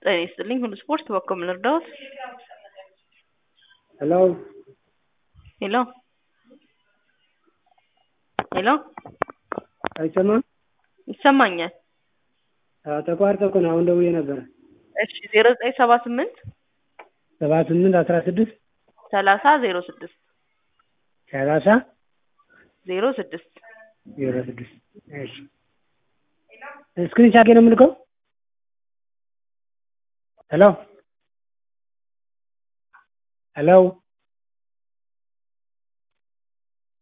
ጤና ይስጥልኝ ሁሉ ስፖርት በኮም ልርዳዎት? ሄሎ ሄሎ ሄሎ አይሰማም? ይሰማኛል። ተቋርጦ እኮ ነው። አሁን ደውዬ ነበር። እሺ 0978 78 16 30 06 30 06 06 እሺ ስክሪን ሻት ነው የምልከው። ሄሎ ሄሎ